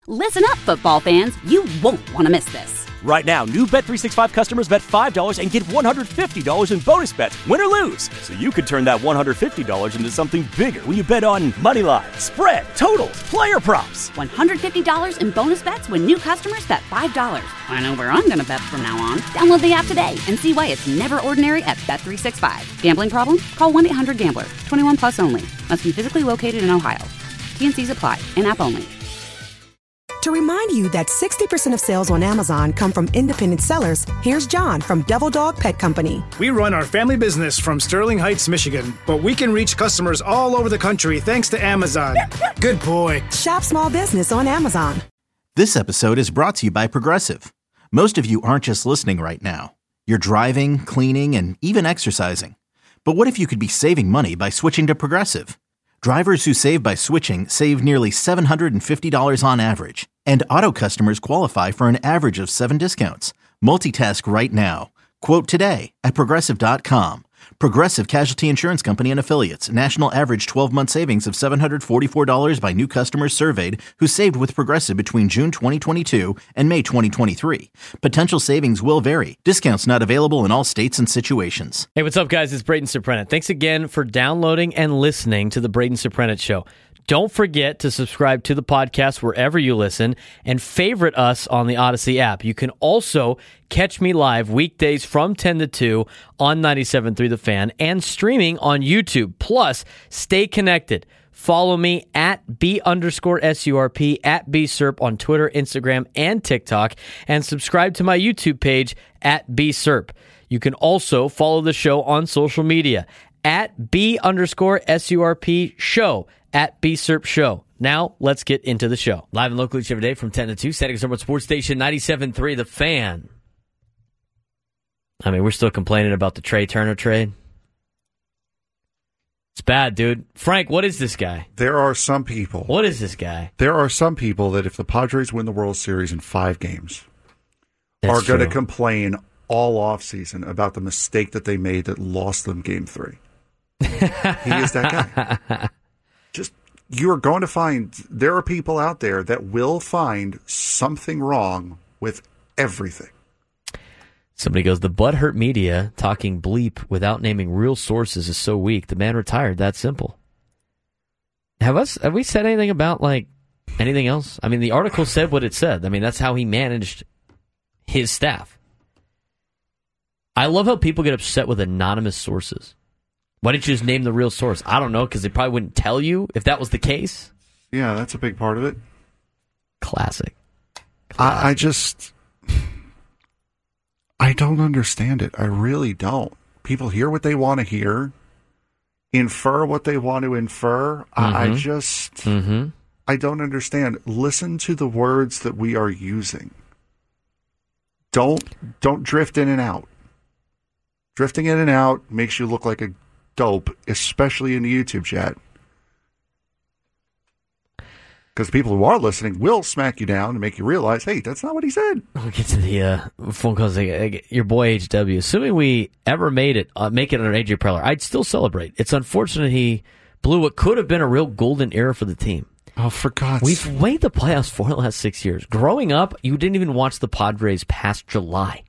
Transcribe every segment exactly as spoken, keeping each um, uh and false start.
Listen up, football fans. You won't want to miss this. Right now, new Bet three sixty-five customers bet five dollars and get one hundred fifty dollars in bonus bets, win or lose. So you could turn that one hundred fifty dollars into something bigger when you bet on money line, spread, totals, player props. one hundred fifty dollars in bonus bets when new customers bet five dollars. I know where I'm going to bet from now on. Download the app today and see why it's never ordinary at Bet three sixty-five. Gambling problem? Call one eight hundred gambler. twenty-one plus only. Must be physically located in Ohio. T N Cs apply. In-app only. To remind you that sixty percent of sales on Amazon come from independent sellers, here's John from Devil Dog Pet Company. We run our family business from Sterling Heights, Michigan, but we can reach customers all over the country thanks to Amazon. Good boy. Shop small business on Amazon. This episode is brought to you by Progressive. Most of you aren't just listening right now. You're driving, cleaning, and even exercising. But what if you could be saving money by switching to Progressive? Drivers who save by switching save nearly seven hundred fifty dollars on average. And auto customers qualify for an average of seven discounts. Multitask right now. Quote today at Progressive dot com. Progressive Casualty Insurance Company and Affiliates. National average twelve-month savings of seven hundred forty-four dollars by new customers surveyed who saved with Progressive between June twenty twenty-two and May twenty twenty-three. Potential savings will vary. Discounts not available in all states and situations. Hey, what's up, guys? It's Braden Surprenant. Thanks again for downloading and listening to the Braden Surprenant Show. Don't forget to subscribe to the podcast wherever you listen and favorite us on the Odyssey app. You can also catch me live weekdays from ten to two on ninety-seven point three The Fan and streaming on YouTube. Plus, stay connected. Follow me at B underscore S U R P, at B S U R P on Twitter, Instagram, and TikTok, and subscribe to my YouTube page at B S U R P. You can also follow the show on social media at B underscore S U R P show. At B S U R P Show. Now, let's get into the show. Live and local each every day from ten to two, Static Summer Sports Station ninety-seven point three The Fan. I mean, we're still complaining about the Trey Turner trade. It's bad, dude. Frank, what is this guy? There are some people. What is this guy? There are some people that if the Padres win the World Series in five games, That's are going to true. complain all offseason about the mistake that they made that lost them game three. He is that guy. Just, you are going to find, there are people out there that will find something wrong with everything. Somebody goes, the butthurt media talking bleep without naming real sources is so weak. The man retired. That simple. Have us? Have we said anything about, like, anything else? I mean, the article said what it said. I mean, that's how he managed his staff. I love how people get upset with anonymous sources. Why didn't you just name the real source? I don't know, because they probably wouldn't tell you if that was the case. Yeah, that's a big part of it. Classic. Classic. I, I just, I don't understand it. I really don't. People hear what they want to hear, infer what they want to infer. Mm-hmm. I, I just, mm-hmm. I don't understand. Listen to the words that we are using. Don't, don't drift in and out. Drifting in and out makes you look like a dope, especially in the YouTube chat. Because people who are listening will smack you down and make you realize, hey, that's not what he said. We'll get to the uh, phone calls. Your boy H W. Assuming we ever made it, uh, make it under A J Preller, I'd still celebrate. It's unfortunate he blew what could have been a real golden era for the team. Oh, for God's We've sake. made the playoffs for the last six years. Growing up, you didn't even watch the Padres past July.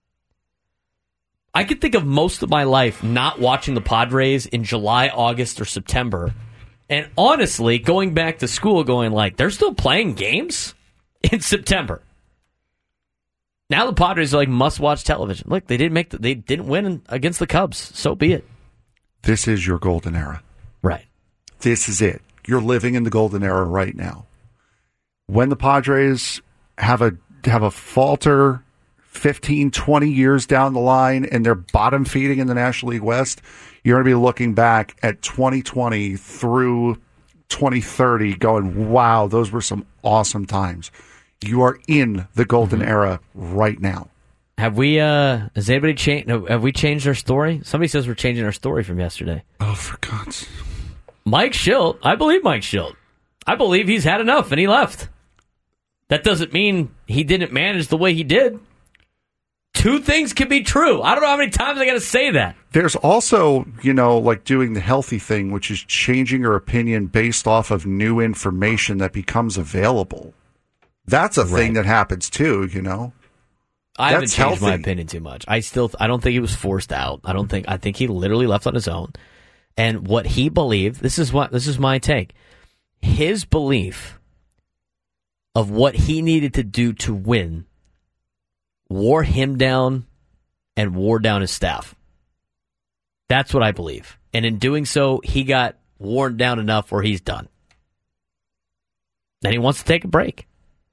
I could think of most of my life not watching the Padres in July, August, or September. And honestly, going back to school going like, they're still playing games in September. Now the Padres are like must-watch television. Look, they didn't make the, they didn't win against the Cubs. So be it. This is your golden era. Right. This is it. You're living in the golden era right now. When the Padres have a have a falter fifteen, twenty years down the line and they're bottom feeding in the National League West, you're going to be looking back at twenty twenty through twenty thirty going, wow, those were some awesome times. You are in the golden mm-hmm. era right now. Have we, uh, has anybody changed, have we changed our story? Somebody says we're changing our story from yesterday. Oh, for God's sake. Mike Schilt, I believe Mike Schilt. I believe he's had enough and he left. That doesn't mean he didn't manage the way he did. Two things can be true. I don't know how many times I got to say that. There's also, you know, like doing the healthy thing, which is changing your opinion based off of new information that becomes available. That's a Right. thing that happens too, you know. I haven't That's changed my healthy. opinion too much. I still, I don't think he was forced out. I don't think, I think he literally left on his own. And what he believed, this is what, this is my take. His belief of what he needed to do to win wore him down and wore down his staff. That's what I believe. And in doing so, he got worn down enough where he's done. And he wants to take a break.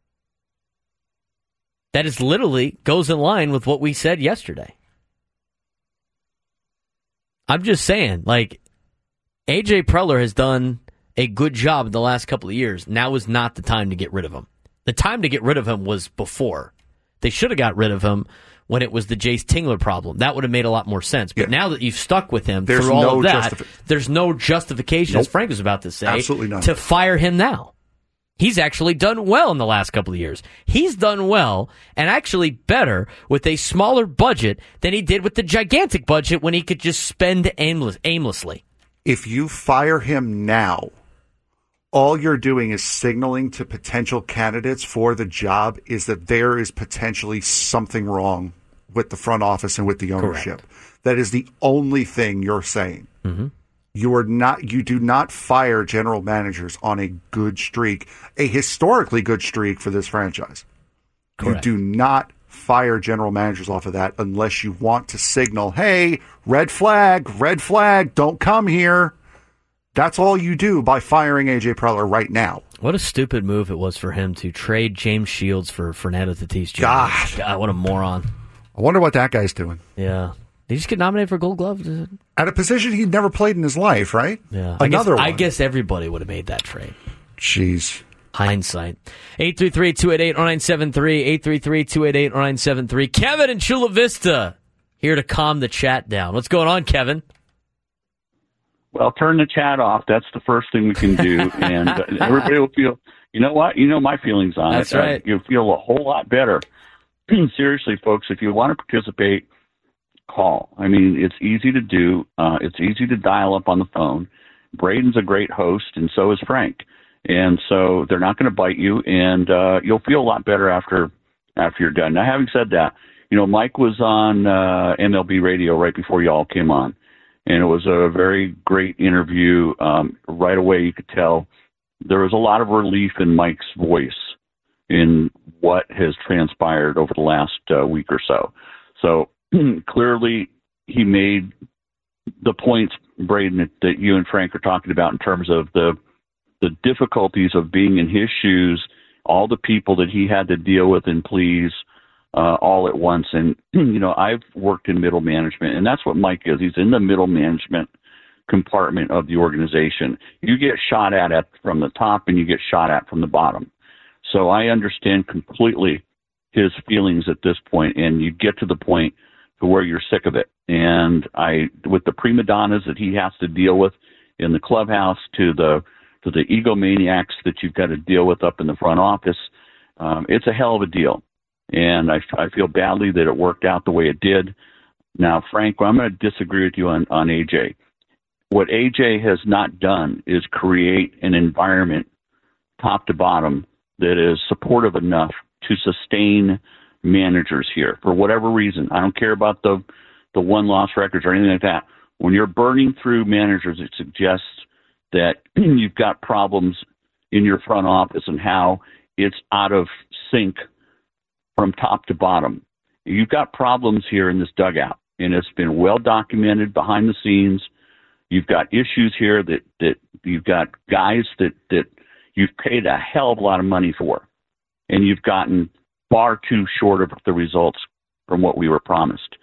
That is literally goes in line with what we said yesterday. I'm just saying, like, A J Preller has done a good job in the last couple of years. Now is not the time to get rid of him. The time to get rid of him was before. They should have got rid of him when it was the Jace Tingler problem. That would have made a lot more sense. But Yeah. now that you've stuck with him There's through all no of that, justifi- there's no justification, Nope. as Frank was about to say, Absolutely none. to fire him now. He's actually done well in the last couple of years. He's done well and actually better with a smaller budget than he did with the gigantic budget when he could just spend aimless, aimlessly. If you fire him now, all you're doing is signaling to potential candidates for the job is that there is potentially something wrong with the front office and with the ownership. Correct. That is the only thing you're saying. Mm-hmm. You are not. You do not fire general managers on a good streak, a historically good streak for this franchise. Correct. You do not fire general managers off of that unless you want to signal, hey, red flag, red flag, don't come here. That's all you do by firing A J Preller right now. What a stupid move it was for him to trade James Shields for Fernando Tatis Junior God. God, what a moron. I wonder what that guy's doing. Yeah. Did he just get nominated for Gold Glove? At a position he'd never played in his life, right? Yeah. Another I guess, one. I guess everybody would have made that trade. Jeez. Hindsight. eight three three, two eight eight, oh nine seven three, eight three three, two eight eight, oh nine seven three. Kevin in Chula Vista here to calm the chat down. What's going on, Kevin? Well, turn the chat off. That's the first thing we can do, and uh, everybody will feel. You know what? You know my feelings on That's it. right. Uh, you'll feel a whole lot better. Seriously, folks, if you want to participate, call. I mean, it's easy to do. Uh, it's easy to dial up on the phone. Braden's a great host, and so is Frank. And so they're not going to bite you, and uh, you'll feel a lot better after after you're done. Now, having said that, you know, Mike was on uh, M L B radio right before you all came on. And it was a very great interview. Um, right away, you could tell there was a lot of relief in Mike's voice in what has transpired over the last uh, week or so. So clearly, he made the points, Braden, that, that you and Frank are talking about in terms of the the difficulties of being in his shoes, all the people that he had to deal with and please. Uh, all at once. And, you know, I've worked in middle management, and that's what Mike is. He's in the middle management compartment of the organization. You get shot at, at from the top, and you get shot at from the bottom. So I understand completely his feelings at this point, and you get to the point to where you're sick of it. And I, with the prima donnas that he has to deal with in the clubhouse, to the to the egomaniacs that you've got to deal with up in the front office, um, it's a hell of a deal. And I, I feel badly that it worked out the way it did. Now, Frank, I'm going to disagree with you on, on A J. What A J has not done is create an environment, top to bottom, that is supportive enough to sustain managers here for whatever reason. I don't care about the, the one-loss records or anything like that. When you're burning through managers, it suggests that you've got problems in your front office and how it's out of sync from top to bottom. You've got problems here in this dugout, and it's been well documented behind the scenes. You've got issues here that, that you've got guys that, that you've paid a hell of a lot of money for, and you've gotten far too short of the results from what we were promised.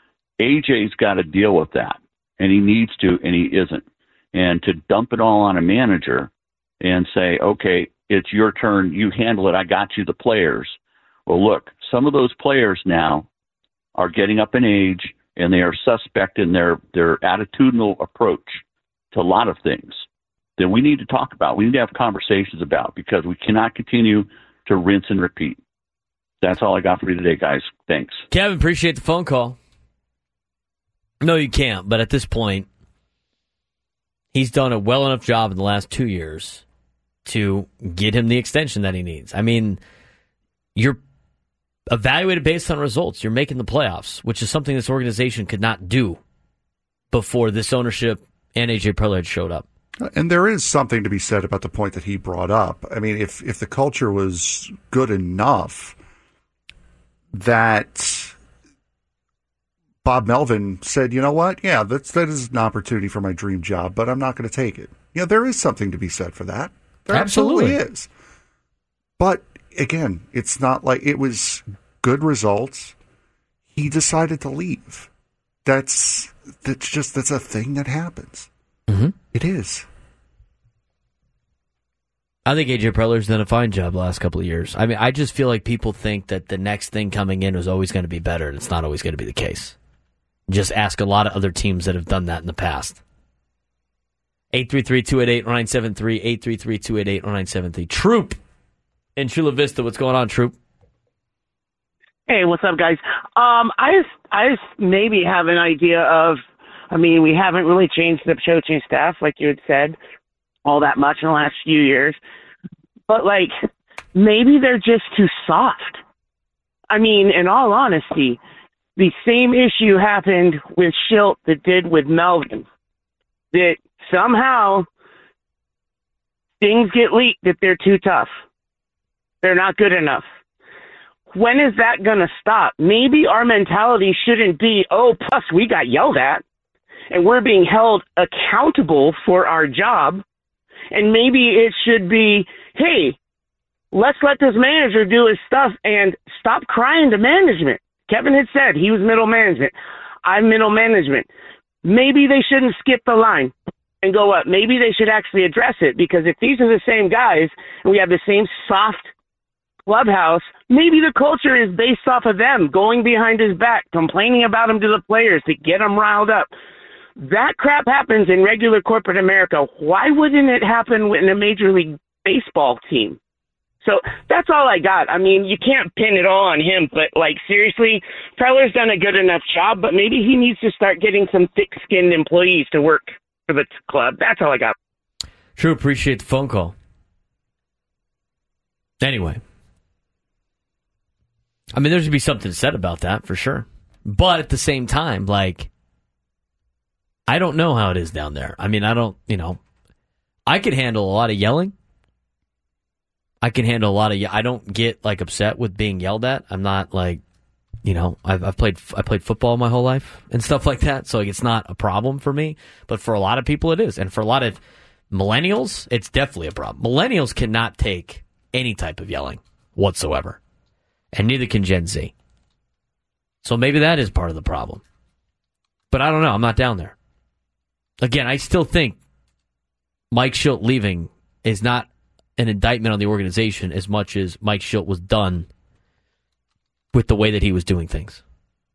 A J's got to deal with that, and he needs to, and he isn't. And to dump it all on a manager and say, okay, it's your turn, you handle it, I got you the players. Well, look, some of those players now are getting up in age, and they are suspect in their, their attitudinal approach to a lot of things that we need to talk about. We need to have conversations about, because we cannot continue to rinse and repeat. That's all I got for you today, guys. Thanks. Kevin, appreciate the phone call. No, you can't, but at this point, he's done a well enough job in the last two years to get him the extension that he needs. I mean, you're evaluated based on results. You're making the playoffs, which is something this organization could not do before this ownership and A J Preller had showed up. And there is something to be said about the point that he brought up. I mean, if if the culture was good enough that Bob Melvin said, you know what, yeah, that's, that is an opportunity for my dream job, but I'm not going to take it. You know, there is something to be said for that. There absolutely, absolutely is. But again, it's not like it was good results. He decided to leave. That's that's just that's a thing that happens. Mm-hmm. It is. I think A J Preller's done a fine job the last couple of years. I mean, I just feel like people think that the next thing coming in is always going to be better, and it's not always going to be the case. Just ask a lot of other teams that have done that in the past. eight three three, two eight eight, nine seven three, eight three three, two eight eight, nine seven three. Troop in Chula Vista. What's going on, Troop? Hey, what's up, guys? Um, I just, I just maybe have an idea of, I mean, we haven't really changed the coaching staff, like you had said, all that much in the last few years. But, like, maybe they're just too soft. I mean, in all honesty, the same issue happened with Schilt that did with Melvin. That somehow things get leaked that they're too tough. They're not good enough. When is that going to stop? Maybe our mentality shouldn't be, oh, plus we got yelled at, and we're being held accountable for our job. And maybe it should be, hey, let's let this manager do his stuff and stop crying to management. Kevin had said he was middle management. I'm middle management. Maybe they shouldn't skip the line and go up. Maybe they should actually address it, because if these are the same guys and we have the same soft clubhouse, maybe the culture is based off of them going behind his back, complaining about him to the players to get them riled up. That crap happens in regular corporate America. Why wouldn't it happen in a Major League Baseball team? So that's all I got. I mean, you can't pin it all on him, but, like, seriously, Preller's done a good enough job, but maybe he needs to start getting some thick-skinned employees to work for the club. That's all I got. True, appreciate the phone call. Anyway. I mean, there's going to be something said about that, for sure. But at the same time, like, I don't know how it is down there. I mean, I don't, you know, I could handle a lot of yelling. I can handle a lot of, I don't get, like, upset with being yelled at. I'm not, like, you know, I've, I've played I played football my whole life and stuff like that, so, like, it's not a problem for me. But for a lot of people, it is. And for a lot of millennials, it's definitely a problem. Millennials cannot take any type of yelling whatsoever. And neither can Gen Z. So maybe that is part of the problem. But I don't know. I'm not down there. Again, I still think Mike Schilt leaving is not an indictment on the organization as much as Mike Schilt was done with the way that he was doing things.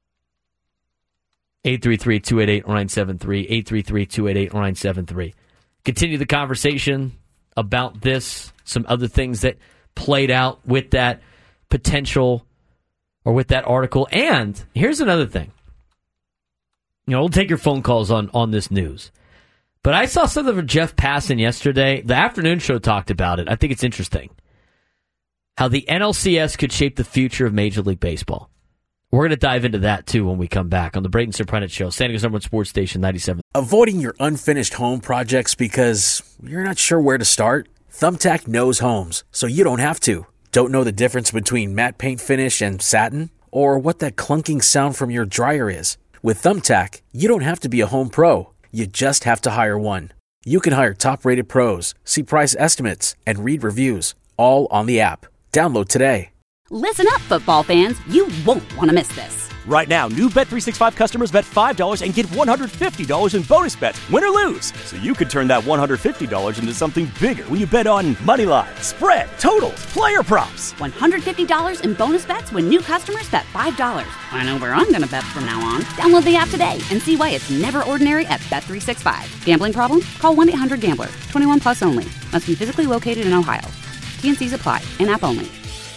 eight three three, two eight eight, nine seven three, eight three three, two eight eight, nine seven three. Continue the conversation about this, some other things that played out with that potential or with that article. And here's another thing. You know, we'll take your phone calls on, on this news. But I saw something from Jeff Passan yesterday. The afternoon show talked about it. I think it's interesting how the N L C S could shape the future of Major League Baseball. We're going to dive into that, too, when we come back on the Brayden Surprenant Show, San Diego's number one sports station, ninety-seven. Avoiding your unfinished home projects because you're not sure where to start? Thumbtack knows homes, so you don't have to. Don't know the difference between matte paint finish and satin? Or what that clunking sound from your dryer is? With Thumbtack, you don't have to be a home pro. You just have to hire one. You can hire top-rated pros, see price estimates, and read reviews, all on the app. Download today. Listen up, football fans. You won't want to miss this. Right now, new Bet three sixty-five customers bet five dollars and get one hundred fifty dollars in bonus bets, win or lose. So you could turn that one hundred fifty dollars into something bigger when you bet on money line, spread, totals, player props. one hundred fifty dollars in bonus bets when new customers bet five dollars. I know where I'm going to bet from now on. Download the app today and see why it's never ordinary at Bet three sixty-five. Gambling problem? Call one eight hundred gambler. twenty-one plus only. Must be physically located in Ohio. T and C's apply. In-app only.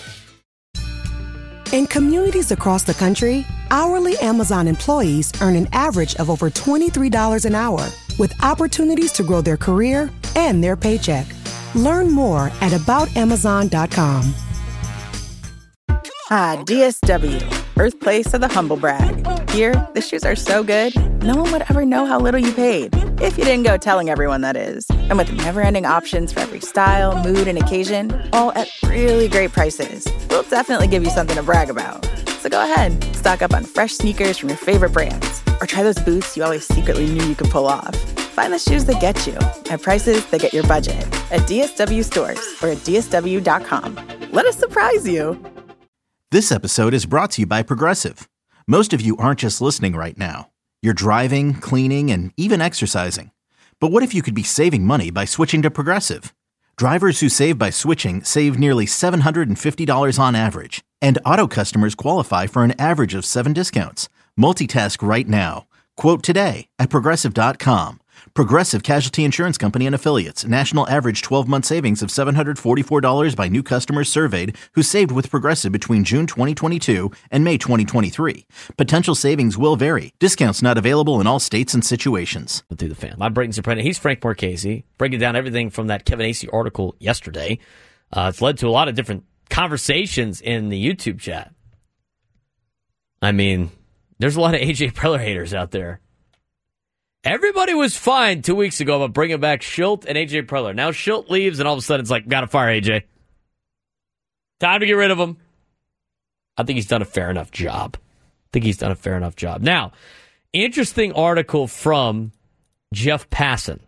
In communities across the country, hourly Amazon employees earn an average of over twenty-three dollars an hour, with opportunities to grow their career and their paycheck. Learn more at about amazon dot com. Ah, D S W, birthplace of the humble brag. Here, the shoes are so good, no one would ever know how little you paid. If you didn't go telling everyone, that is. And with never-ending options for every style, mood, and occasion, all at really great prices, we'll definitely give you something to brag about. So go ahead, stock up on fresh sneakers from your favorite brands, or try those boots you always secretly knew you could pull off. Find the shoes that get you at prices that get your budget at D S W stores or at D S W dot com. Let us surprise you. This episode is brought to you by Progressive. Most of you aren't just listening right now. You're driving, cleaning, and even exercising. But what if you could be saving money by switching to Progressive? Drivers who save by switching save nearly seven hundred fifty dollars on average. And auto customers qualify for an average of seven discounts. Multitask right now. Quote today at Progressive dot com. Progressive Casualty Insurance Company and Affiliates. National average twelve-month savings of seven hundred forty-four dollars by new customers surveyed who saved with Progressive between June twenty twenty-two and May twenty twenty-three. Potential savings will vary. Discounts not available in all states and situations. Through the fan. I'm Braden Soprano. He's Frank Marchese. Breaking down everything from that Kevin Acee article yesterday. Uh, it's led to a lot of different conversations in the YouTube chat. I mean, there's a lot of A J Preller haters out there. Everybody was fine two weeks ago about bringing back Schilt and A J Preller. Now Schilt leaves, and all of a sudden it's like, gotta fire A J. Time to get rid of him. I think he's done a fair enough job. I think he's done a fair enough job. Now, interesting article from Jeff Passan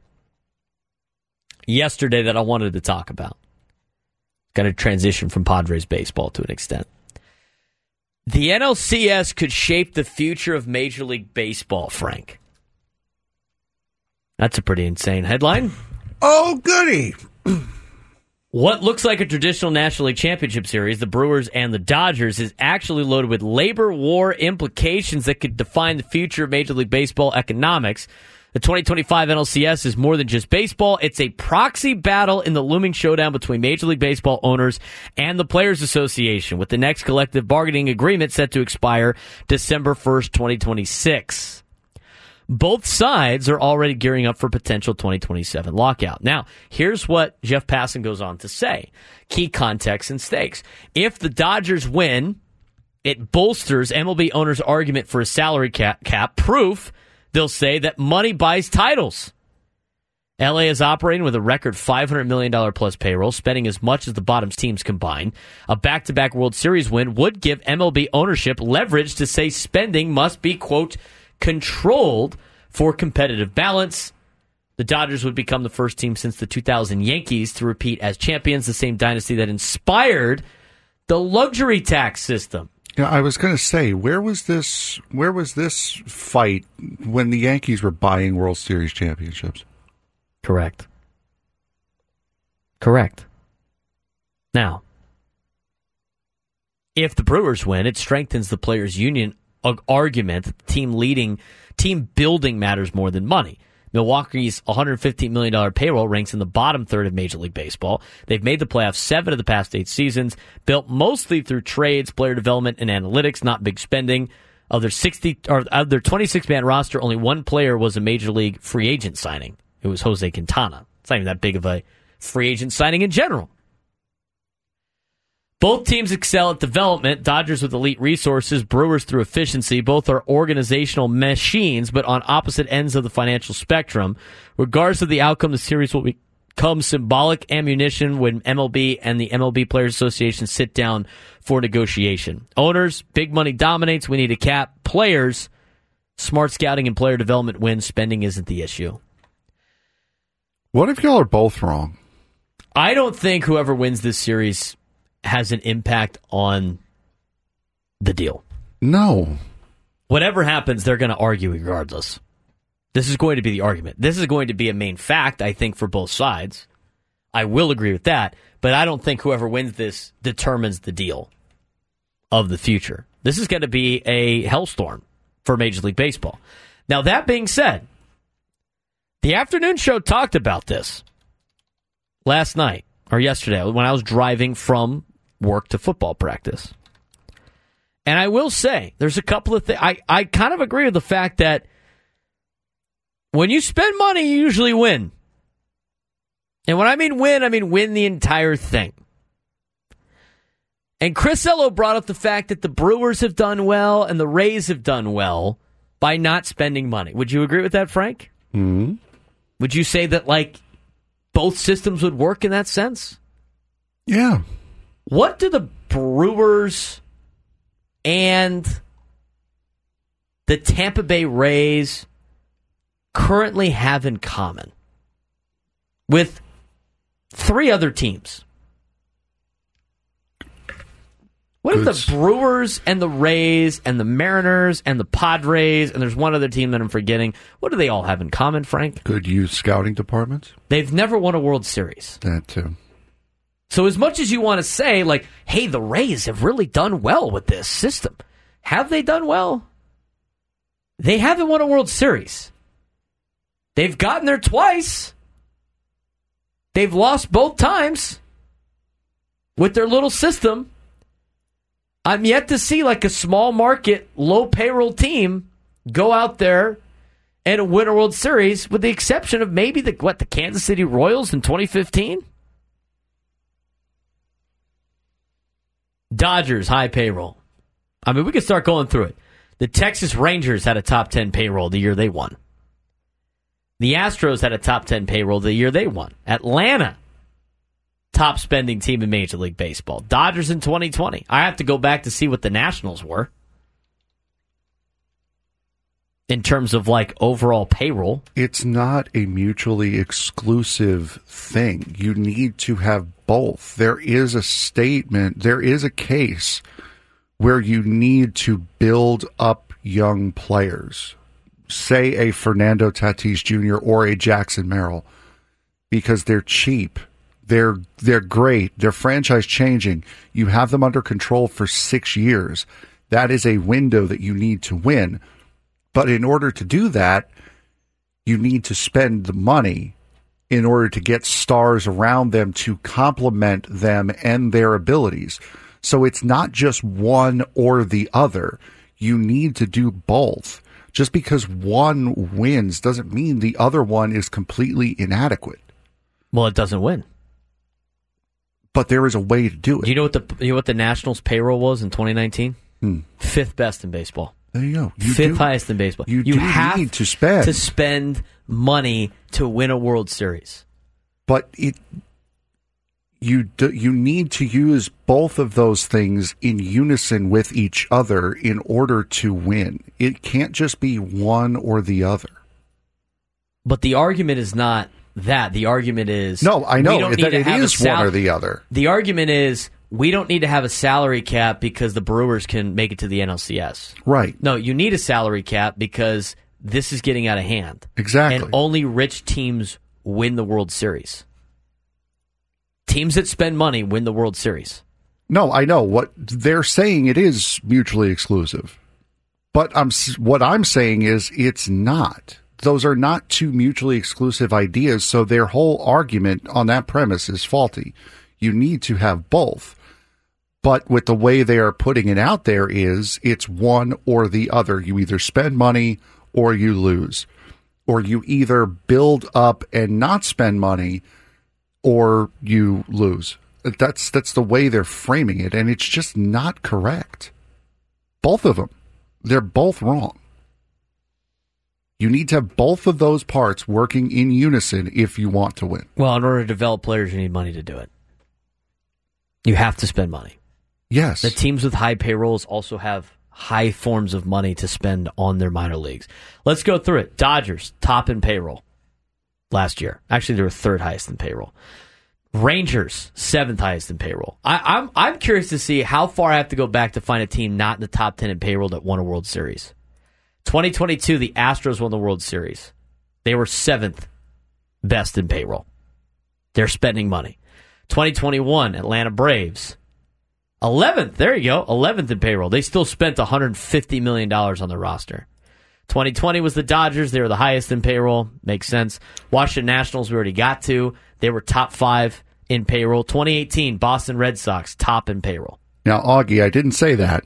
yesterday that I wanted to talk about. Got to transition from Padres baseball to an extent. The N L C S could shape the future of Major League Baseball, Frank. That's a pretty insane headline. Oh, goody. What looks like a traditional National League Championship Series, the Brewers and the Dodgers, is actually loaded with labor war implications that could define the future of Major League Baseball economics. The twenty twenty-five N L C S is more than just baseball. It's a proxy battle in the looming showdown between Major League Baseball owners and the Players Association, with the next collective bargaining agreement set to expire December first, twenty twenty-six. Both sides are already gearing up for potential twenty twenty-seven lockout. Now, here's what Jeff Passan goes on to say. Key context and stakes. If the Dodgers win, it bolsters M L B owners' argument for a salary cap, cap. Proof, they'll say, that money buys titles. L A is operating with a record five hundred million dollars plus payroll, spending as much as the bottom teams combined. A back-to-back World Series win would give M L B ownership leverage to say spending must be, quote, controlled for competitive balance. The Dodgers would become the first team since the two thousand Yankees to repeat as champions, the same dynasty that inspired the luxury tax system. Yeah, I was going to say, where was this? Where was this fight when the Yankees were buying World Series championships? Correct. Correct. Now, if the Brewers win, it strengthens the players' union argument that team leading, team building matters more than money. Milwaukee's one hundred fifteen million dollars payroll ranks in the bottom third of Major League Baseball. They've made the playoffs seven of the past eight seasons, built mostly through trades, player development, and analytics, not big spending. Of their sixty or of their twenty-six man roster, only one player was a Major League free agent signing. It was Jose Quintana. It's not even that big of a free agent signing in general. Both teams excel at development, Dodgers with elite resources, Brewers through efficiency. Both are organizational machines, but on opposite ends of the financial spectrum. Regardless of the outcome, the series will become symbolic ammunition when M L B and the M L B Players Association sit down for negotiation. Owners, big money dominates, we need a cap. Players, smart scouting and player development wins, spending isn't the issue. What if y'all are both wrong? I don't think whoever wins this series has an impact on the deal. No. Whatever happens, they're going to argue regardless. This is going to be the argument. This is going to be a main fact, I think, for both sides. I will agree with that, but I don't think whoever wins this determines the deal of the future. This is going to be a hellstorm for Major League Baseball. Now, that being said, the afternoon show talked about this last night, or yesterday, when I was driving from work to football practice. And I will say, there's a couple of things. I, I kind of agree with the fact that when you spend money, you usually win. And when I mean win, I mean win the entire thing. And Chris Ello brought up the fact that the Brewers have done well and the Rays have done well by not spending money. Would you agree with that, Frank? Mm-hmm. Would you say that, like, both systems would work in that sense? Yeah. What do the Brewers and the Tampa Bay Rays currently have in common with three other teams? What Good. if the Brewers and the Rays and the Mariners and the Padres, and there's one other team that I'm forgetting, what do they all have in common, Frank? Good youth scouting departments. They've never won a World Series. That too. So as much as you want to say, like, hey, the Rays have really done well with this system, have they done well? They haven't won a World Series. They've gotten there twice. They've lost both times with their little system. I'm yet to see, like, a small market, low payroll team go out there and win a World Series, with the exception of maybe the what the Kansas City Royals in twenty fifteen. Dodgers, high payroll. I mean, we could start going through it. The Texas Rangers had a top ten payroll the year they won. The Astros had a top ten payroll the year they won. Atlanta, top spending team in Major League Baseball. Dodgers in twenty twenty. I have to go back to see what the Nationals were in terms of, like, overall payroll. It's not a mutually exclusive thing. You need to have both. There is a statement, there is a case where you need to build up young players. Say a Fernando Tatis Junior or a Jackson Merrill, because they're cheap. They're they're great. They're franchise changing. You have them under control for six years. That is a window that you need to win. But in order to do that, you need to spend the money in order to get stars around them to complement them and their abilities. So it's not just one or the other. You need to do both. Just because one wins doesn't mean the other one is completely inadequate. Well, it doesn't win. But there is a way to do it. Do you know what the you know what the Nationals payroll was in twenty nineteen? Hmm. Fifth best in baseball. There you go. You Fifth do, highest in baseball. You, you do have need to spend to spend money to win a World Series. But it you do, you need to use both of those things in unison with each other in order to win. It can't just be one or the other. But the argument is not that. The argument is no, I know we don't that need to it have is a sal- one or the other. The argument is we don't need to have a salary cap because the Brewers can make it to the N L C S. Right. No, you need a salary cap because this is getting out of hand. Exactly. And only rich teams win the World Series. Teams that spend money win the World Series. No, I know what they're saying. It is mutually exclusive, but I'm what I'm saying is it's not. Those are not two mutually exclusive ideas. So their whole argument on that premise is faulty. You need to have both, but with the way they are putting it out there is it's one or the other. You either spend money or you lose, or you either build up and not spend money, or you lose. That's that's the way they're framing it, and it's just not correct. Both of them. They're both wrong. You need to have both of those parts working in unison if you want to win. Well, in order to develop players, you need money to do it. You have to spend money. Yes. The teams with high payrolls also have high forms of money to spend on their minor leagues. Let's go through it. Dodgers, top in payroll last year. Actually, they were third highest in payroll. Rangers, seventh highest in payroll. I, I'm I'm curious to see how far I have to go back to find a team not in the top ten in payroll that won a World Series. twenty twenty-two, the Astros won the World Series. They were seventh best in payroll. They're spending money. twenty twenty-one, Atlanta Braves, eleventh. There you go, eleventh in payroll. They still spent one hundred fifty million dollars on their roster. twenty twenty was the Dodgers. They were the highest in payroll. Makes sense. Washington Nationals, we already got to. They were top five in payroll. twenty eighteen, Boston Red Sox, top in payroll. Now, Augie, I didn't say that.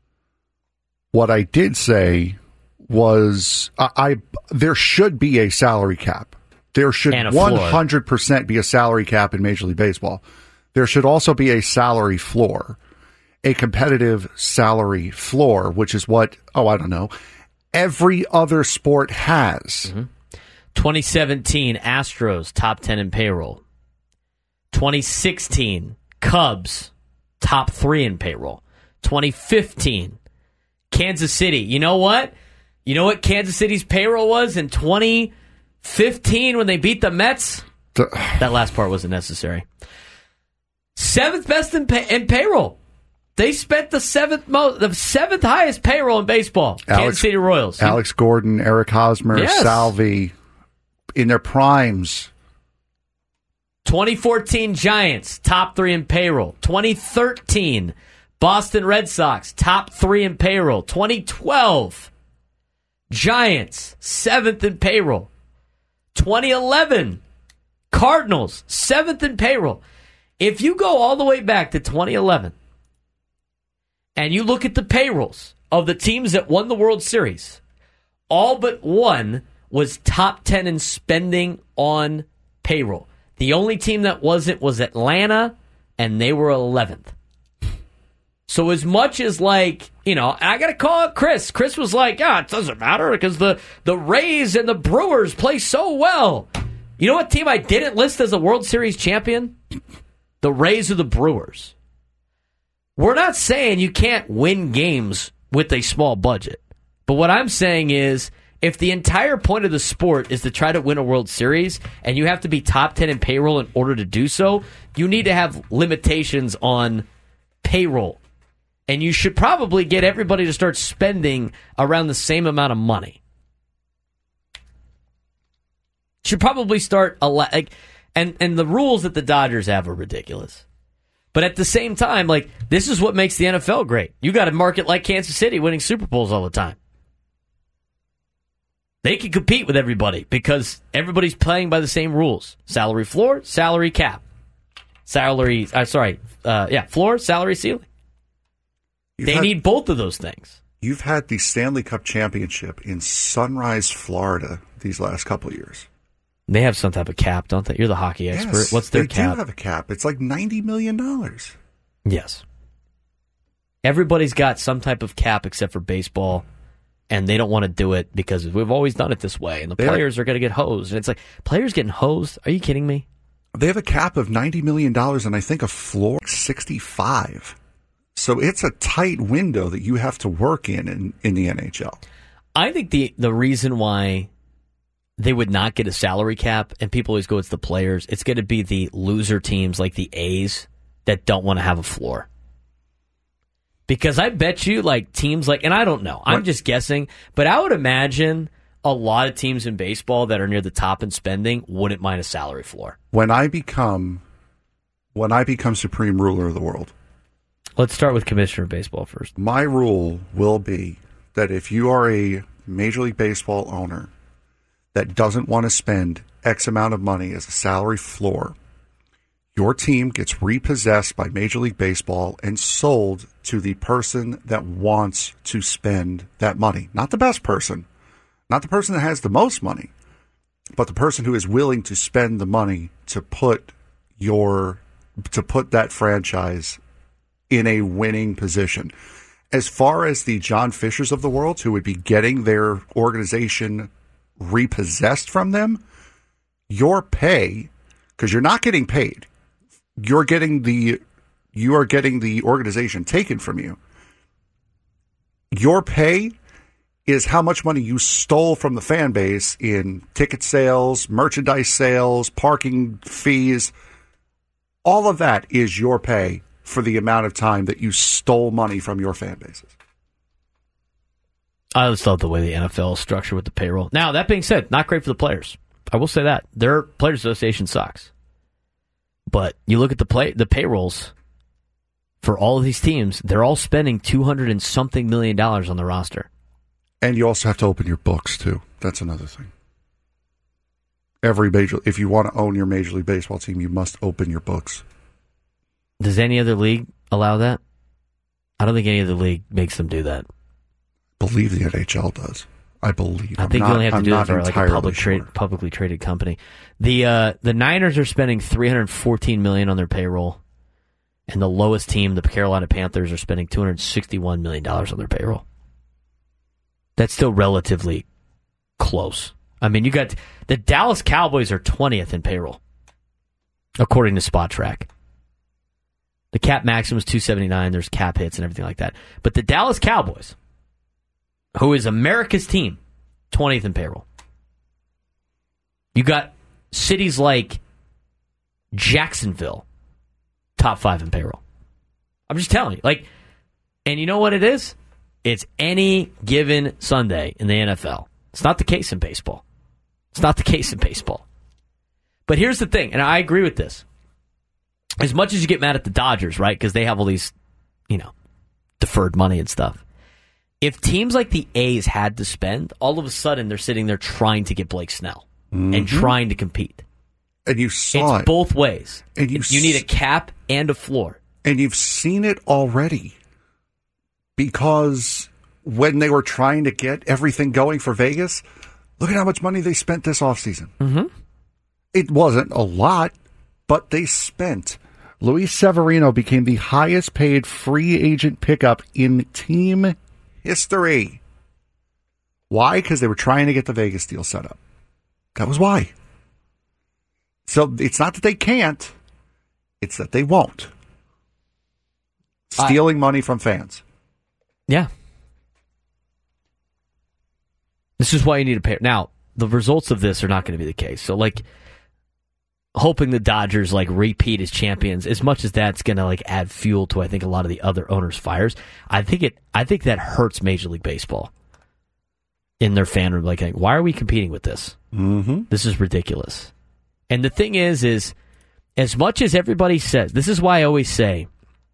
What I did say was I, I there should be a salary cap. There should one hundred percent be a salary cap in Major League Baseball. There should also be a salary floor. a competitive salary floor, which is what, oh, I don't know, every other sport has. Mm-hmm. twenty seventeen, Astros, top ten in payroll. twenty sixteen, Cubs, top three in payroll. twenty fifteen, Kansas City. You know what? You know what Kansas City's payroll was in twenty fifteen when they beat the Mets? The, that last part wasn't necessary. Seventh best in, pay, in payroll. They spent the seventh most, the seventh highest payroll in baseball. Alex, Kansas City Royals. Alex Gordon, Eric Hosmer, yes. Salvi, in their primes. twenty fourteen Giants, top three in payroll. twenty thirteen Boston Red Sox, top three in payroll. twenty twelve Giants, seventh in payroll. twenty eleven Cardinals, seventh in payroll. If you go all the way back to twenty eleven and you look at the payrolls of the teams that won the World Series, all but one was top ten in spending on payroll. The only team that wasn't was Atlanta, and they were eleventh. So as much as, like, you know, I got to call out Chris. Chris was like, yeah, it doesn't matter because the, the Rays and the Brewers play so well. You know what team I didn't list as a World Series champion? The Rays or the Brewers. We're not saying you can't win games with a small budget. But what I'm saying is, if the entire point of the sport is to try to win a World Series and you have to be top ten in payroll in order to do so, you need to have limitations on payroll. And you should probably get everybody to start spending around the same amount of money. Should probably start a like, and and the rules that the Dodgers have are ridiculous. But at the same time, like, this is what makes the N F L great. You got a market like Kansas City winning Super Bowls all the time. They can compete with everybody because everybody's playing by the same rules. Salary floor, salary cap. Salary, uh, sorry, uh, yeah, floor, salary ceiling. You've they had, need both of those things. You've had the Stanley Cup championship in Sunrise, Florida these last couple of years. They have some type of cap, don't they? You're the hockey expert. Yes, What's their they cap? They do have a cap. It's like ninety million dollars. Yes. Everybody's got some type of cap except for baseball, and they don't want to do it because we've always done it this way, and the they players have, are going to get hosed. And it's like, players getting hosed? Are you kidding me? They have a cap of ninety million dollars, and I think a floor sixty-five. So it's a tight window that you have to work in in, in the N H L. I think the, the reason why they would not get a salary cap, and people always go, it's the players, it's going to be the loser teams like the A's that don't want to have a floor. Because I bet you, like, teams like, and I don't know, I'm what? just guessing, but I would imagine a lot of teams in baseball that are near the top in spending wouldn't mind a salary floor. When I become, when I become supreme ruler of the world. Let's start with Commissioner of Baseball first. My rule will be that if you are a Major League Baseball owner that doesn't want to spend X amount of money as a salary floor, your team gets repossessed by Major League Baseball and sold to the person that wants to spend that money. Not the best person, not the person that has the most money, but the person who is willing to spend the money to put your to put that franchise in a winning position. As far as the John Fishers of the world who would be getting their organization repossessed from them, your pay, because you're not getting paid, you're getting the you are getting the organization taken from you. Your pay is how much money you stole from the fan base in ticket sales, merchandise sales, parking fees. All of that is your pay for the amount of time that you stole money from your fan bases. I just love the way the N F L is structured with the payroll. Now, that being said, not great for the players. I will say that. Their Players Association sucks. But you look at the play the payrolls for all of these teams, they're all spending two hundred and something million dollars on the roster. And you also have to open your books, too. That's another thing. Every major, if you want to own your Major League Baseball team, you must open your books. Does any other league allow that? I don't think any other league makes them do that. I believe the N H L does. I believe. I think I'm you only not, have to I'm do that for like a public sure. trade, publicly traded company. The uh, the Niners are spending three hundred fourteen million dollars on their payroll. And the lowest team, the Carolina Panthers, are spending two hundred sixty-one million dollars on their payroll. That's still relatively close. I mean, you got the Dallas Cowboys are twentieth in payroll, according to SpotTrack. The cap maximum is two seventy-nine. There's cap hits and everything like that. But the Dallas Cowboys, who is America's team, twentieth in payroll. You got cities like Jacksonville, top five in payroll. I'm just telling you. Like, and you know what it is? It's any given Sunday in the N F L. It's not the case in baseball. It's not the case in baseball. But here's the thing, and I agree with this. As much as you get mad at the Dodgers, right, because they have all these, you know, deferred money and stuff. If teams like the A's had to spend, all of a sudden they're sitting there trying to get Blake Snell mm-hmm. and trying to compete. And you saw it's it. both ways. And you, you need a cap and a floor. And you've seen it already. Because when they were trying to get everything going for Vegas, look at how much money they spent this offseason. Mm-hmm. It wasn't a lot, but they spent. Luis Severino became the highest paid free agent pickup in team history. Why? Because they were trying to get the Vegas deal set up. That was why. So it's not that they can't, it's that they won't. Stealing I, money from fans. Yeah. This is why you need to pay. Now, the results of this are not going to be the case. So, like, hoping the Dodgers, like, repeat as champions, as much as that's going to, like, add fuel to, I think, a lot of the other owners' fires, I think it. I think that hurts Major League Baseball in their fan room. Like, like why are we competing with this? Mm-hmm. This is ridiculous. And the thing is, is as much as everybody says, this is why I always say,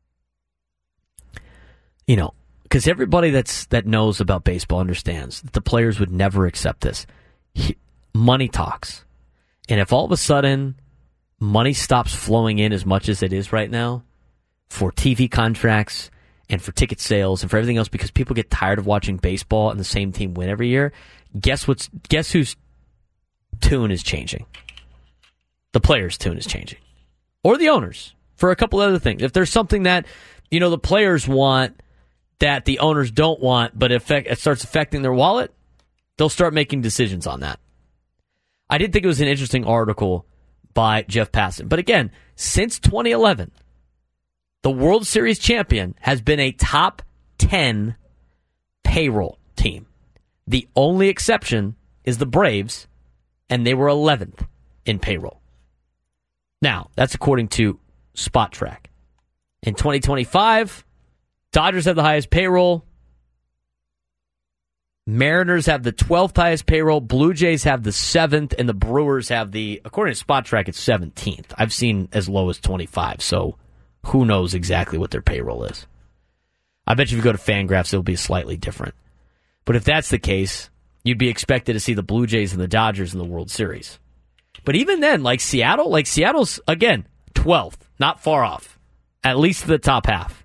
you know, because everybody that's that knows about baseball understands that the players would never accept this. He, money talks. And if all of a sudden money stops flowing in as much as it is right now for T V contracts and for ticket sales and for everything else because people get tired of watching baseball and the same team win every year, guess what's guess whose tune is changing? The players' tune is changing. Or the owners, for a couple other things. If there's something that, you know, the players want that the owners don't want, but it, affect, it starts affecting their wallet, they'll start making decisions on that. I did think it was an interesting article by Jeff Passan. But again, since twenty eleven, the World Series champion has been a top ten payroll team. The only exception is the Braves, and they were eleventh in payroll. Now, that's according to SpotTrack. In twenty twenty-five, Dodgers have the highest payroll. Mariners have the twelfth highest payroll. Blue Jays have the seventh, and the Brewers have the, according to SpotTrack, it's seventeenth. I've seen as low as twenty-five, so who knows exactly what their payroll is. I bet you if you go to Fangraphs, it'll be slightly different. But if that's the case, you'd be expected to see the Blue Jays and the Dodgers in the World Series. But even then, like Seattle, like Seattle's, again, twelfth, not far off, at least the top half.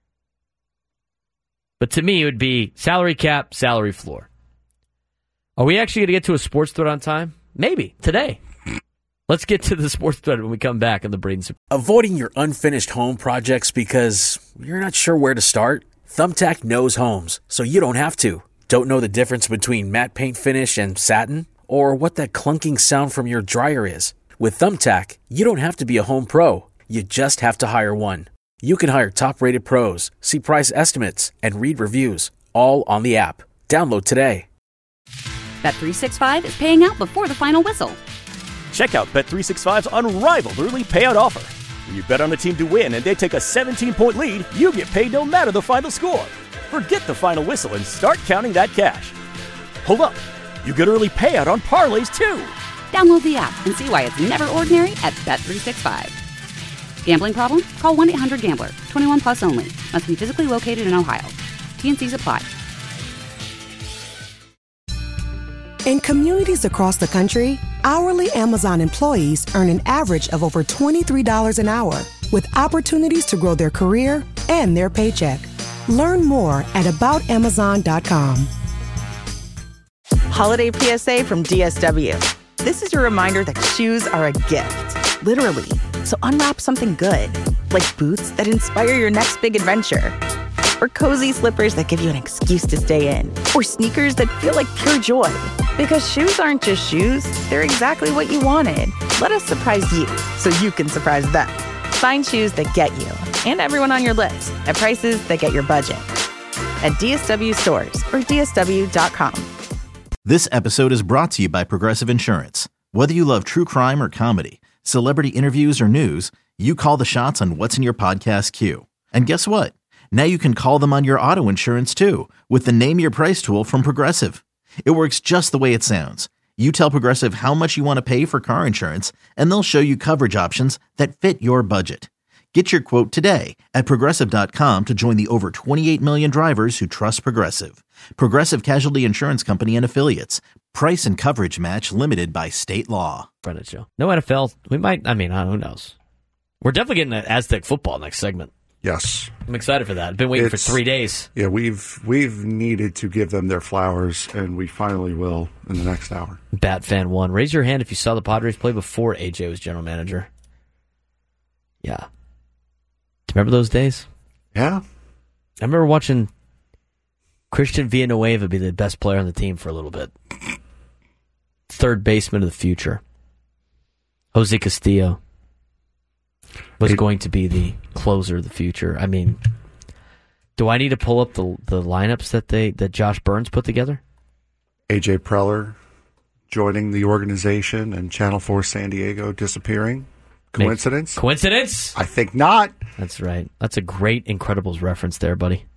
But to me, it would be salary cap, salary floor. Are we actually going to get to a sports thread on time? Maybe, today. Let's get to the sports thread when we come back on the Braden Supreme. Avoiding your unfinished home projects because you're not sure where to start? Thumbtack knows homes, so you don't have to. Don't know the difference between matte paint finish and satin? Or what that clunking sound from your dryer is? With Thumbtack, you don't have to be a home pro. You just have to hire one. You can hire top-rated pros, see price estimates, and read reviews, all on the app. Download today. Bet three sixty-five is paying out before the final whistle. Check out Bet three sixty-five's unrivaled early payout offer. When you bet on a team to win and they take a seventeen-point lead, you get paid no matter the final score. Forget the final whistle and start counting that cash. Hold up. You get early payout on parlays, too. Download the app and see why it's never ordinary at Bet three sixty-five. Gambling problem? Call one eight hundred gambler. twenty-one plus only. Must be physically located in Ohio. T N Cs apply. In communities across the country, hourly Amazon employees earn an average of over twenty-three dollars an hour, with opportunities to grow their career and their paycheck. Learn more at about amazon dot com. Holiday P S A from D S W. This is your reminder that shoes are a gift, literally. So unwrap something good. like boots that inspire your next big adventure. Or cozy slippers that give you an excuse to stay in. Or sneakers that feel like pure joy. Because shoes aren't just shoes, they're exactly what you wanted. Let us surprise you, so you can surprise them. Find shoes that get you, and everyone on your list, at prices that get your budget. At D S W stores or D S W dot com. This episode is brought to you by Progressive Insurance. Whether you love true crime or comedy, celebrity interviews or news, you call the shots on what's in your podcast queue. And guess what? Now you can call them on your auto insurance too with the Name Your Price tool from Progressive. It works just the way it sounds. You tell Progressive how much you want to pay for car insurance, and they'll show you coverage options that fit your budget. Get your quote today at Progressive dot com to join the over twenty-eight million drivers who trust Progressive. Progressive Casualty Insurance Company and Affiliates. Price and coverage match limited by state law. Brennan Show. No N F L. We might, I mean, who knows? We're definitely getting at Aztec football next segment. Yes. I'm excited for that. I've been waiting It's, for three days. Yeah, we've we've needed to give them their flowers, and we finally will in the next hour. Bat Fan one. Raise your hand if you saw the Padres play before A J was general manager. Yeah. Do you remember those days? Yeah. I remember watching Christian Villanueva be the best player on the team for a little bit. Third baseman of the future. Jose Castillo was it, going to be the closer of the future. I mean, do I need to pull up the the lineups that they that Josh Burns put together? A J Preller joining the organization and Channel four San Diego disappearing. Coincidence? Make, coincidence? I think not. That's right. That's a great Incredibles reference there, buddy.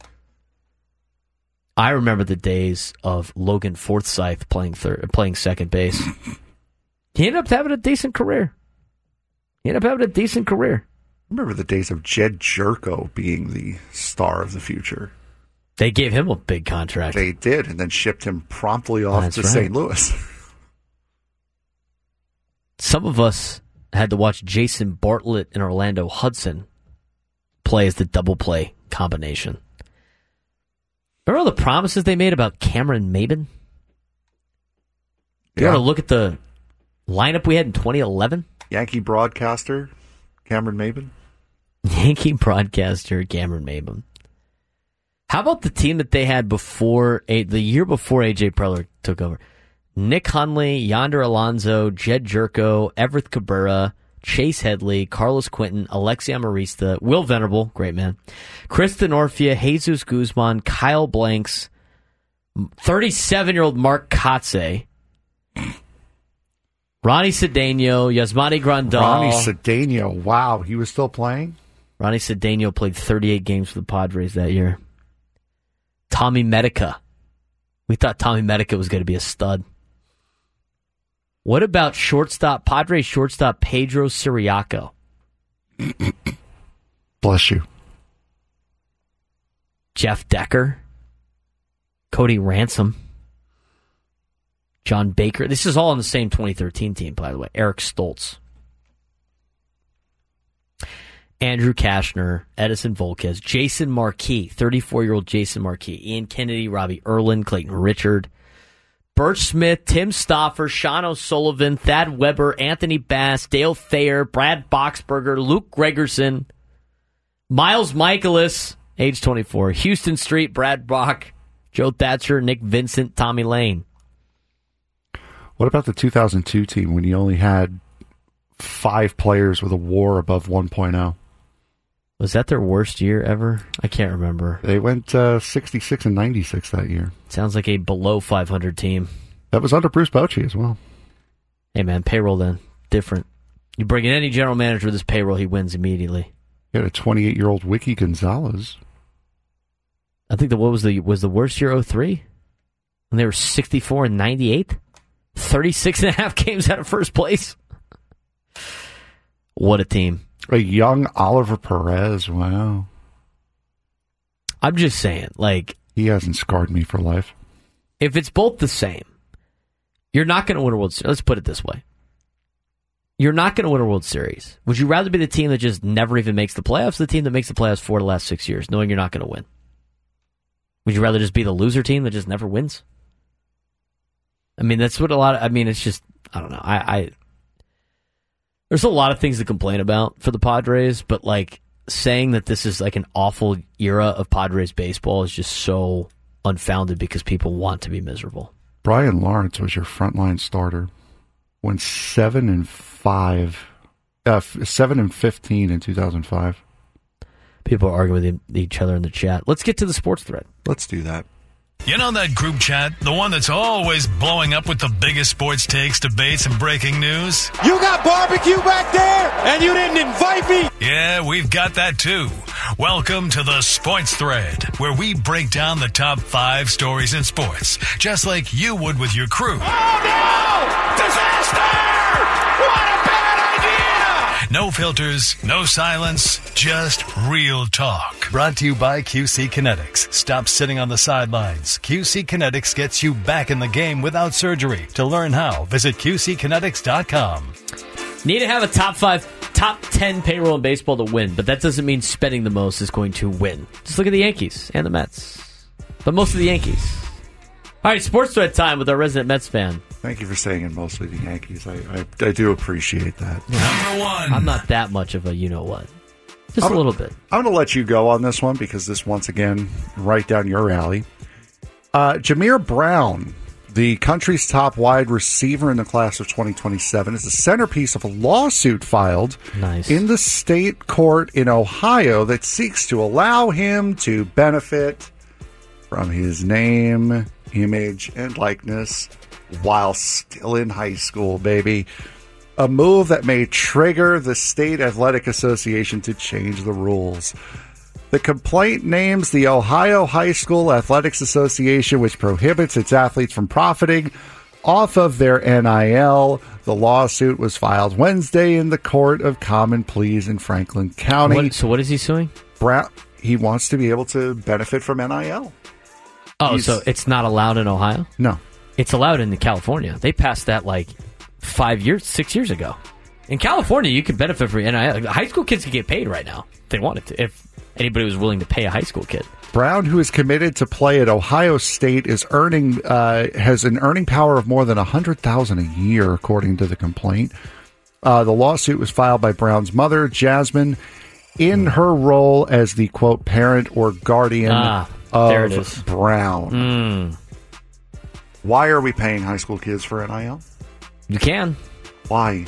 I remember the days of Logan Forsythe playing third, playing second base. He ended up having a decent career. He ended up having a decent career. I remember the days of Jed Jerko being the star of the future. They gave him a big contract. They did, and then shipped him promptly off That's to right. Saint Louis. Some of us had to watch Jason Bartlett and Orlando Hudson play as the double play combination. Remember all the promises they made about Cameron Maybin? You Yeah. want to look at the lineup we had in twenty eleven? Yankee broadcaster Cameron Maybin. Yankee broadcaster Cameron Maybin. How about the team that they had before a, the year before A J Preller took over? Nick Hundley, Yonder Alonso, Jed Jerko, Everett Cabrera, Chase Headley, Carlos Quinton, Alexi Amarista, Will Venable, great man, Chris Denorfia, Jesus Guzman, Kyle Blanks, thirty-seven-year-old Mark Kotze, Ronnie Cedeno, Yasmani Grandal. Ronnie Cedeno, wow, he was still playing? Ronnie Cedeno played thirty-eight games for the Padres that year. Tommy Medica. We thought Tommy Medica was going to be a stud. What about shortstop, Padres shortstop Pedro Siriaco? Bless you. Jeff Decker. Cody Ransom. John Baker. This is all on the same twenty thirteen team, by the way. Eric Stoltz. Andrew Kashner, Edison Volquez, Jason Marquis, thirty-four-year-old Jason Marquis, Ian Kennedy, Robbie Erlin, Clayton Richard, Birch Smith, Tim Stoffer, Sean O'Sullivan, Thad Weber, Anthony Bass, Dale Thayer, Brad Boxberger, Luke Gregerson, Miles Michaelis, age twenty-four, Houston Street, Brad Bach, Joe Thatcher, Nick Vincent, Tommy Lane. What about the two thousand two team when you only had five players with a WAR above one point oh? Was that their worst year ever? I can't remember. They went uh, sixty-six and ninety-six that year. Sounds like a below five hundred team. That was under Bruce Bochy as well. Hey, man, payroll then. Different. You bring in any general manager with this payroll, he wins immediately. You had a twenty-eight-year-old Wiki Gonzalez. I think the what was the was the worst year oh three? When they were sixty-four and ninety-eight? thirty-six and a half games out of first place. What a team. A young Oliver Perez, wow. I'm just saying, like... He hasn't scarred me for life. If it's both the same, you're not going to win a World Series. Let's put it this way. You're not going to win a World Series. Would you rather be the team that just never even makes the playoffs, or the team that makes the playoffs for the last six years, knowing you're not going to win? Would you rather just be the loser team that just never wins? I mean, that's what a lot of... I mean, it's just... I don't know. I... I There's a lot of things to complain about for the Padres, but, like, saying that this is like an awful era of Padres baseball is just so unfounded because people want to be miserable. Brian Lawrence was your frontline starter. Went seven and five, uh, seven and fifteen in two thousand five. People are arguing with each other in the chat. Let's get to the sports thread. Let's do that. You know that group chat? The one that's always blowing up with the biggest sports takes, debates, and breaking news? You got barbecue back there, and you didn't invite me? Yeah, we've got that too. Welcome to the Sports Thread, where we break down the top five stories in sports, just like you would with your crew. Oh no! Disaster! What a bad idea! No filters, no silence, just real talk. Brought to you by Q C Kinetics. Stop sitting on the sidelines. Q C Kinetics gets you back in the game without surgery. To learn how, visit Q C kinetics dot com. Need to have a top five, top ten payroll in baseball to win, but that doesn't mean spending the most is going to win. Just look at the Yankees and the Mets. But most of the Yankees. All right, Sports Thread time with our resident Mets fan. Thank you for saying it mostly the Yankees. I, I, I do appreciate that. Number one. I'm not that much of a you-know-what. Just I'm, a little bit. I'm going to let you go on this one because this, once again, right down your alley. Uh, Jameer Brown, the country's top wide receiver in the class of twenty twenty-seven, is the centerpiece of a lawsuit filed nice. in the state court in Ohio that seeks to allow him to benefit from his name, image, and likeness while still in high school, baby. A move that may trigger the State Athletic Association to change the rules. The complaint names the Ohio High School Athletics Association, which prohibits its athletes from profiting off of their N I L. The lawsuit was filed Wednesday in the Court of Common Pleas in Franklin County. What, so what is he suing? Brown, he wants to be able to benefit from N I L. Oh, He's, so it's not allowed in Ohio? No. It's allowed in California. They passed that like five years, six years ago. In California, you can benefit from N I L. High school kids can get paid right now if they wanted to, if anybody was willing to pay a high school kid. Brown, who is committed to play at Ohio State, is earning uh, has an earning power of more than one hundred thousand dollars a year, according to the complaint. Uh, the lawsuit was filed by Brown's mother, Jasmine, in her role as the, quote, parent or guardian ah, there it of is. Brown. Mm. Why are we paying high school kids for N I L? You can. Why?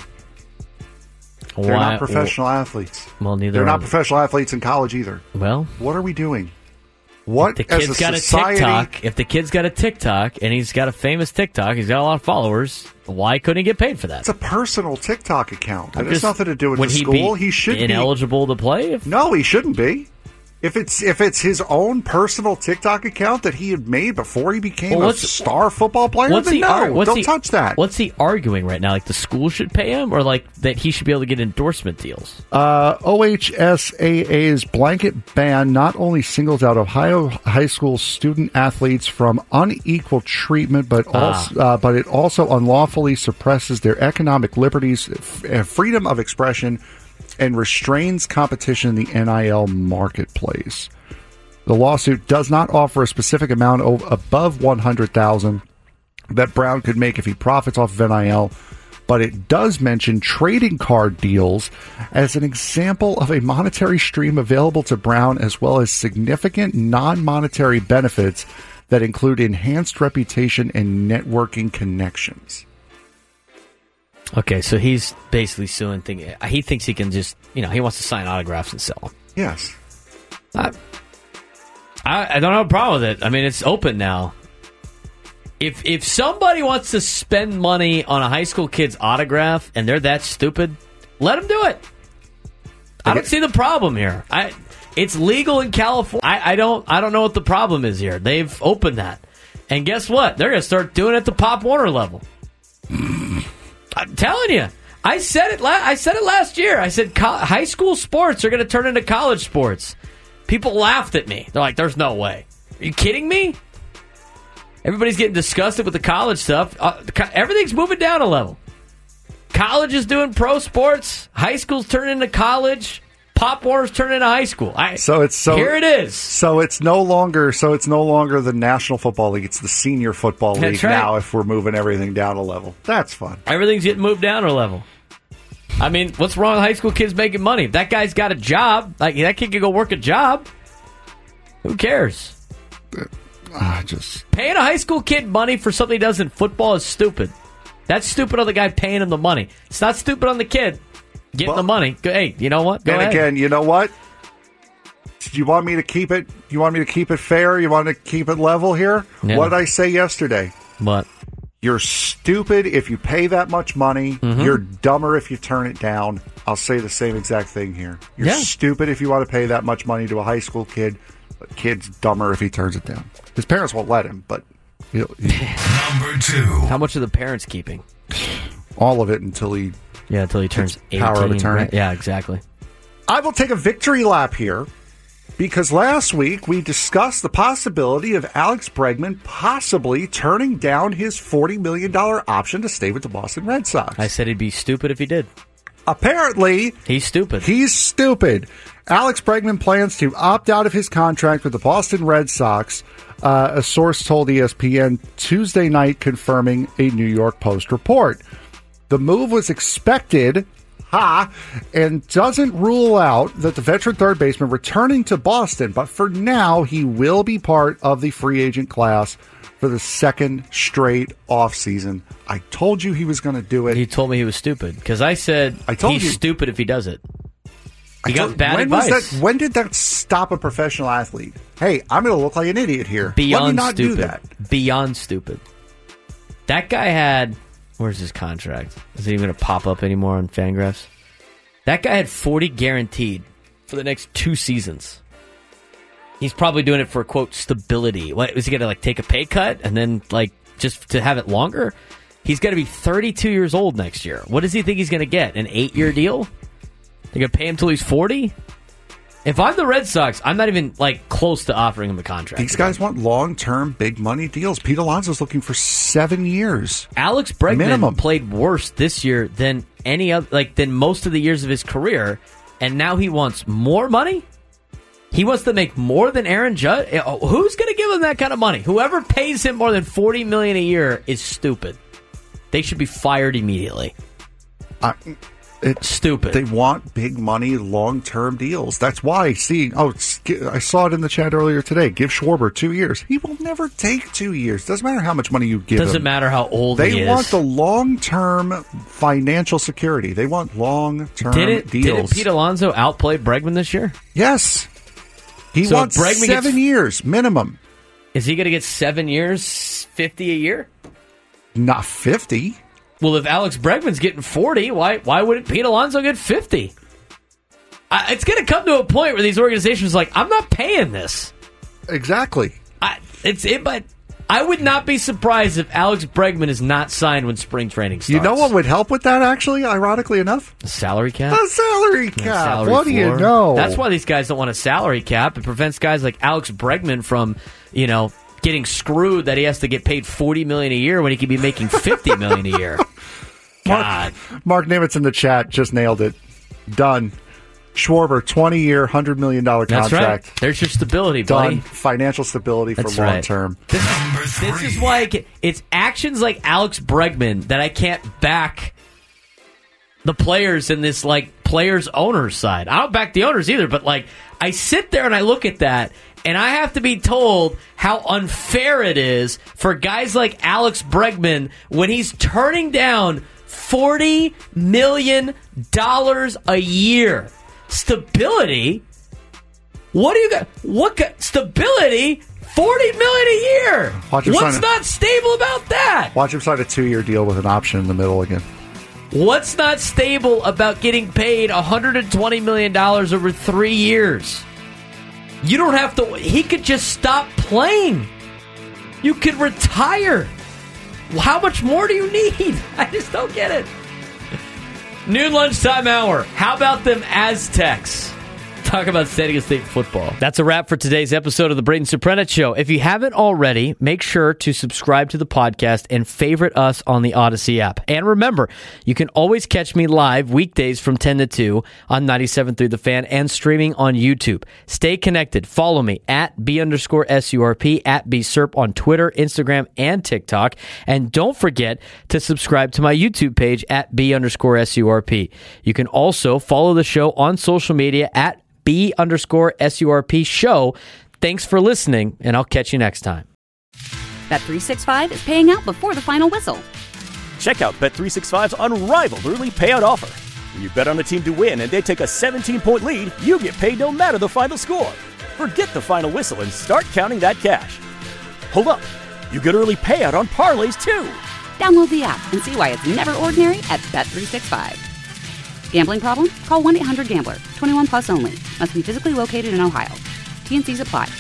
They're Why? not professional well, athletes. Well, neither They're are not they. professional athletes in college either. Well, what are we doing? What if the kid's as a got society, a TikTok, if the kid's got a TikTok and he's got a famous TikTok, he's got a lot of followers, why couldn't he get paid for that? It's a personal TikTok account. It I'm has just, nothing to do with would the he school. Be he should ineligible be to play. If... No, he shouldn't be. If it's if it's his own personal TikTok account that he had made before he became well, a star football player, what's then he, no, what's don't he, touch that. What's he arguing right now? Like the school should pay him, or like that he should be able to get endorsement deals? Uh, O H S A A's blanket ban not only singles out Ohio high school student athletes from unequal treatment, but ah. also uh, but it also unlawfully suppresses their economic liberties, f- freedom of expression, and restrains competition in the N I L marketplace. The lawsuit does not offer a specific amount of, above one hundred thousand dollars that Brown could make if he profits off of N I L, but it does mention trading card deals as an example of a monetary stream available to Brown, as well as significant non-monetary benefits that include enhanced reputation and networking connections. Okay, so he's basically suing. Thing he thinks he can just, you know, he wants to sign autographs and sell them. Yes. I, I, I don't have a problem with it. I mean, it's open now. If if somebody wants to spend money on a high school kid's autograph and they're that stupid, let them do it. I don't see the problem here. I it's legal in California. I, I don't I don't know what the problem is here. They've opened that, and guess what? They're going to start doing it at the Pop Warner level. I'm telling you. I said it. La- I said it last year. I said co- high school sports are going to turn into college sports. People laughed at me. They're like, "There's no way." Are you kidding me? Everybody's getting disgusted with the college stuff. Uh, co- everything's moving down a level. College is doing pro sports. High school's turning into college. Pop Warner's turning into high school. I, so it's so here it is. So it's no longer. So it's no longer the National Football League. It's the Senior Football League That's right. now. If we're moving everything down a level, that's fun. Everything's getting moved down a level. I mean, what's wrong with high school kids making money? If that guy's got a job, like that kid can go work a job. Who cares? Uh, just Paying a high school kid money for something he does in football is stupid. That's stupid on the guy paying him the money. It's not stupid on the kid getting well, the money. Hey, you know what? Go and ahead. again, you know what? Do you want me to keep it? You want me to keep it fair? You want to keep it level here? Yeah. What did I say yesterday? What? You're stupid if you pay that much money. Mm-hmm. You're dumber if you turn it down. I'll say the same exact thing here. You're yeah. stupid if you want to pay that much money to a high school kid. But kid's dumber if he turns it down. His parents won't let him, but... He'll, he'll. Number two. How much are the parents keeping? All of it until he... Yeah, until he turns eighteen. Power of attorney. Right? Yeah, exactly. I will take a victory lap here because last week we discussed the possibility of Alex Bregman possibly turning down his forty million dollars option to stay with the Boston Red Sox. I said he'd be stupid if he did. Apparently, he's stupid. He's stupid. Alex Bregman plans to opt out of his contract with the Boston Red Sox, uh, a source told E S P N Tuesday night, confirming a New York Post report. The move was expected, ha, and doesn't rule out that the veteran third baseman returning to Boston, but for now, he will be part of the free agent class for the second straight offseason. I told you he was going to do it. He told me he was stupid because I said I told he's you. stupid if he does it. He I got told, bad when advice. Was that, when did that stop a professional athlete? Hey, I'm going to look like an idiot here. Beyond Let me not stupid. do that. Beyond stupid. That guy had... Where's his contract? Is it even going to pop up anymore on Fangraphs? That guy had forty guaranteed for the next two seasons. He's probably doing it for, quote, stability. What, is he going to, like, take a pay cut and then, like, just to have it longer? He's going to be thirty-two years old next year. What does he think he's going to get? An eight-year deal? They're going to pay him till he's forty? If I'm the Red Sox, I'm not even, like, close to offering him a contract. These guys want long-term, big-money deals. Pete Alonso's looking for seven years. Alex Bregman minimum. Played worse this year than any other, like, than most of the years of his career, and now he wants more money? He wants to make more than Aaron Judge? Who's going to give him that kind of money? Whoever pays him more than forty million dollars a year is stupid. They should be fired immediately. Uh, It's stupid. They want big money, long-term deals. That's why seeing, oh, I saw it in the chat earlier today. Give Schwarber two years. He will never take two years. Doesn't matter how much money you give Doesn't him. matter how old they he is. They want the long-term financial security. They want long-term did deals. Didn't Pete Alonso outplay Bregman this year? Yes. He so wants Bregman seven gets, years minimum. Is he going to get seven years, fifty a year? Not fifty. Well, if Alex Bregman's getting forty, why why wouldn't Pete Alonso get fifty? I, it's going to come to a point where these organizations are like, I'm not paying this. Exactly. I, it's it, but I would not be surprised if Alex Bregman is not signed when spring training starts. You know what would help with that, actually, ironically enough? The salary cap? The salary cap. Yeah, salary what floor. do you know? That's why these guys don't want a salary cap. It prevents guys like Alex Bregman from, you know, getting screwed that he has to get paid forty million dollars a year when he could be making fifty million dollars a year. God. Mark, Mark Nimitz in the chat just nailed it. Done. Schwarber, twenty-year, one hundred million dollars contract. That's right. There's your stability, buddy. Done. Financial stability That's for long right. term. This, this is why I can, it's actions like Alex Bregman that I can't back the players in this, like, players owners side. I don't back the owners either, but, like, I sit there and I look at that, and I have to be told how unfair it is for guys like Alex Bregman when he's turning down forty million dollars a year. Stability? What do you got? What stability? forty million dollars a year. Watch him What's sign not a, stable about that? Watch him sign a two-year deal with an option in the middle again. What's not stable about getting paid one hundred twenty million dollars over three years? You don't have to... He could just stop playing. You could retire. How much more do you need? I just don't get it. Noon lunchtime hour. How about them Aztecs? talk about San Diego State football. That's a wrap for today's episode of the Braden Suprenant Show. If you haven't already, make sure to subscribe to the podcast and favorite us on the Odyssey app. And remember, you can always catch me live weekdays from ten to two on ninety-seven point three The Fan and streaming on YouTube. Stay connected. Follow me at B underscore S U R P, at B S U R P on Twitter, Instagram, and TikTok. And don't forget to subscribe to my YouTube page at B underscore S U R P. You can also follow the show on social media at B underscore S U R P show. Thanks for listening, and I'll catch you next time. Bet three sixty-five is paying out before the final whistle. Check out Bet three sixty-five's unrivaled early payout offer. When you bet on a team to win and they take a seventeen-point lead, you get paid no matter the final score. Forget the final whistle and start counting that cash. Hold up. You get early payout on parlays, too. Download the app and see why it's never ordinary at Bet three sixty-five. Gambling problem? Call one eight hundred gambler. twenty-one plus only. Must be physically located in Ohio. T and C's apply.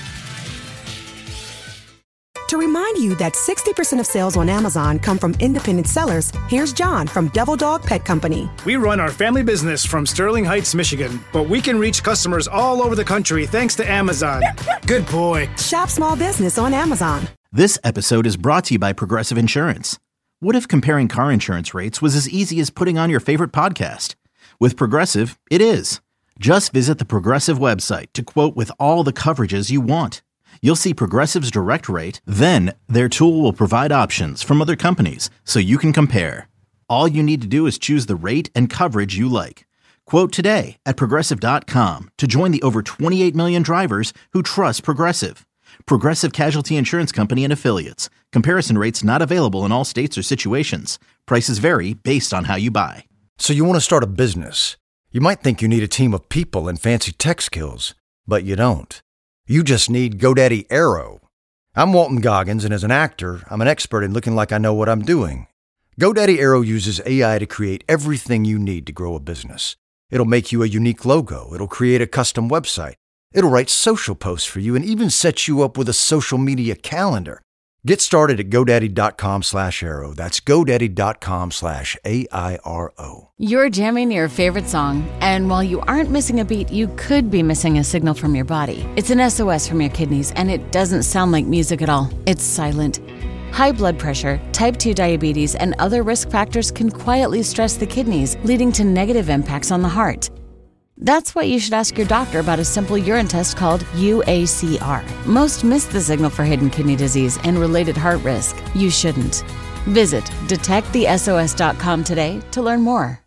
To remind you that sixty percent of sales on Amazon come from independent sellers, here's John from Devil Dog Pet Company. We run our family business from Sterling Heights, Michigan, but we can reach customers all over the country thanks to Amazon. Good boy. Shop small business on Amazon. This episode is brought to you by Progressive Insurance. What if comparing car insurance rates was as easy as putting on your favorite podcast? With Progressive, it is. Just visit the Progressive website to quote with all the coverages you want. You'll see Progressive's direct rate, then their tool will provide options from other companies so you can compare. All you need to do is choose the rate and coverage you like. Quote today at Progressive dot com to join the over twenty-eight million drivers who trust Progressive. Progressive Casualty Insurance Company and Affiliates. Comparison rates not available in all states or situations. Prices vary based on how you buy. So you want to start a business. You might think you need a team of people and fancy tech skills, but you don't. You just need GoDaddy Aero. I'm Walton Goggins, and as an actor, I'm an expert in looking like I know what I'm doing. GoDaddy Aero uses A I to create everything you need to grow a business. It'll make you a unique logo. It'll create a custom website. It'll write social posts for you and even set you up with a social media calendar. Get started at GoDaddy.com slash Aero. That's GoDaddy.com slash A I R O. You're jamming your favorite song, and while you aren't missing a beat, you could be missing a signal from your body. It's an S O S from your kidneys, and it doesn't sound like music at all. It's silent. High blood pressure, type two diabetes, and other risk factors can quietly stress the kidneys, leading to negative impacts on the heart. That's why you should ask your doctor about a simple urine test called U A C R. Most miss the signal for hidden kidney disease and related heart risk. You shouldn't. Visit detect the S O S dot com today to learn more.